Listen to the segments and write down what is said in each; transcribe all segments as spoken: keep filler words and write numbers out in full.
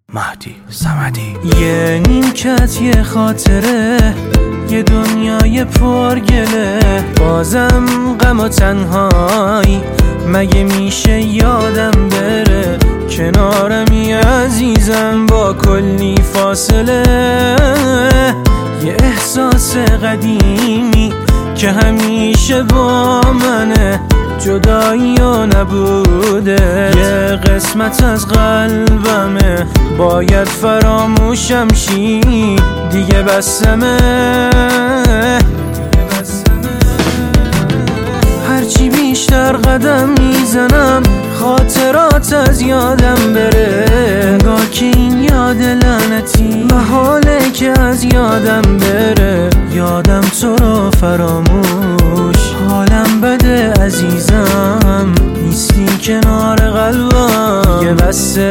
مهدی صمدی. یه نیمکت، یه خاطره، یه دنیای پرگله، بازم غم و تنهایی مگه میشه یادم بره؟ کنارمی عزیزم با کلی فاصله، یه احساس قدیمی که همیشه با منه، جدایی و نبوده، یه قسمت از قلبمه، باید فراموشم شی دیگه بسمه. هرچی بیشتر قدم میزنم خاطرات از یادم بره، انگار که این یاد لعنتی محاله که از یادم بره. یادم تو رو فراموش، حالم بده عزیزم، نیستی کنار قلبم یه بسه.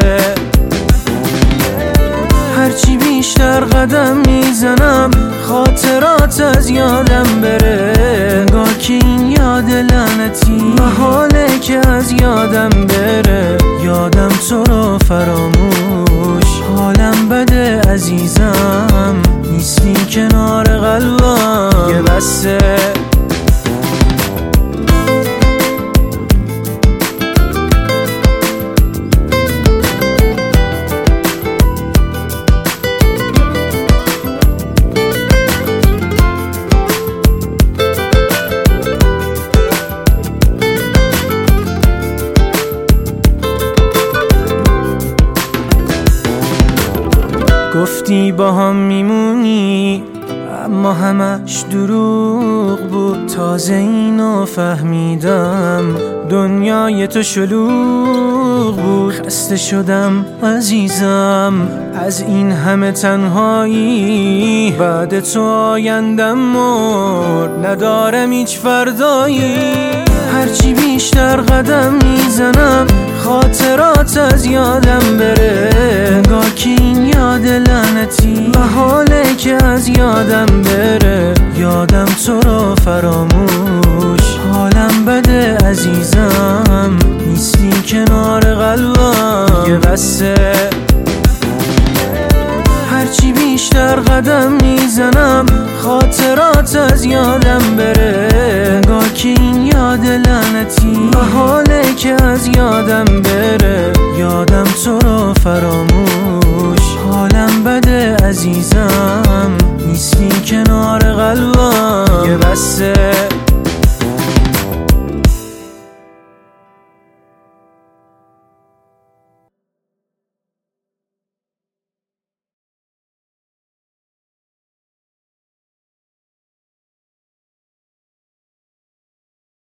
هرچی بیشتر قدم میزنم خاطرات از یادم بره، انگار که این یاد لعنتی محاله که از یادم بره. یادم تو رو فراموش، حالم بده عزیزم، نیستی کنار قلبم یه بسه. گفتی با هم میمونی اما همش دروغ بود، تازه اینو فهمیدم دنیای تو شلوغ بود. خسته شدم عزیزم از این همه تنهایی، بعد تو آیندم مرد، ندارم هیچ فردایی. هرچی بیشتر قدم میزنم خاطرات از یادم بره، انگار که این یاد لعنتی محاله که از یادم بره. یادم تو رو فراموش، حالم بده عزیزم، نیستی کنار قلبم یه بسه. هرچی بیشتر قدم میزنم خاطرات از یادم بره، انگار که این یاد لعنتی محاله که از یادم بره. یادم تو رو فراموش